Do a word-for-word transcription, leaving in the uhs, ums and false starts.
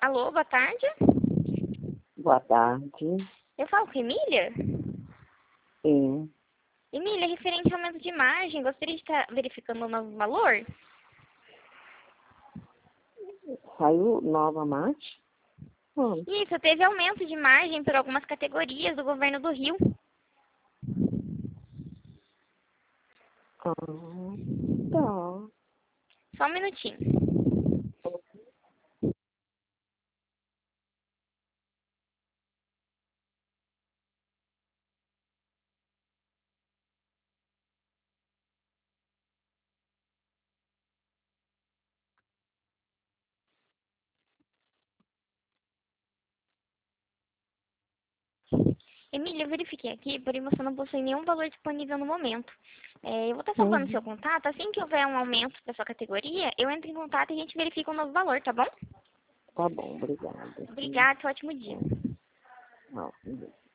Alô, boa tarde. Boa tarde. Eu falo com Emília? Sim. Emília, referente ao aumento de margem, gostaria de estar verificando o novo valor? Saiu nova marcha? Hum. Isso, teve aumento de margem por algumas categorias do governo do Rio. Ah, tá. Só um minutinho. Emília, eu verifiquei aqui, porém você não possui nenhum valor disponível no momento. É, eu vou estar salvando seu Uhum. contato. Assim que houver um aumento da sua categoria, eu entro em contato e a gente verifica um novo valor, tá bom? Tá bom, obrigada. Sim. Obrigada, ótimo dia. Não,